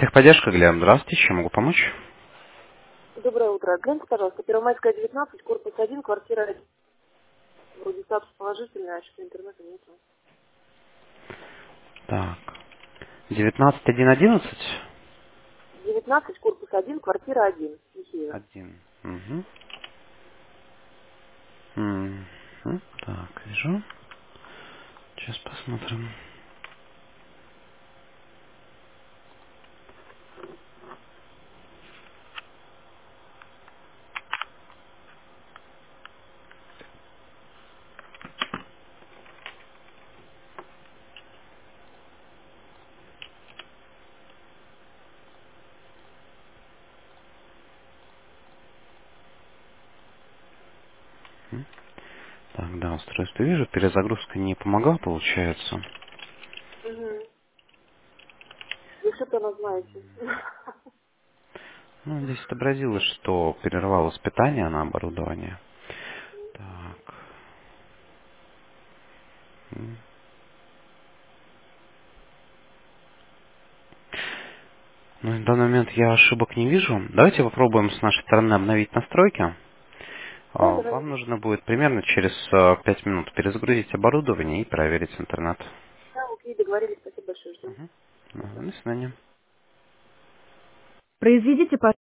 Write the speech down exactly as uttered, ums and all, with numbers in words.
Техподдержка, Глеб, здравствуйте, чем могу помочь? Доброе утро. Гляньте, пожалуйста, Первомайская, девятнадцать, корпус один, квартира один. Вроде статус положительный, а что интернета нету. Так, девятнадцать один одиннадцать? девятнадцать, корпус один, квартира один. Михеева. Один. Угу. Мгм. Так, вижу. Сейчас посмотрим. М. Так, да, устройство вижу. Перезагрузка не помогла, получается. Угу. Вы что-то она знаете. Ну, здесь отобразилось, что прервалось питание на оборудование. Так. М. Ну, в данный момент я ошибок не вижу. Давайте попробуем с нашей стороны обновить настройки. Да, А, Вам давайте. нужно будет примерно через а, пять минут перезагрузить оборудование и проверить интернет. Да, окей, договорились. Спасибо большое. Ждем. Мгм. До свидания. Произведите,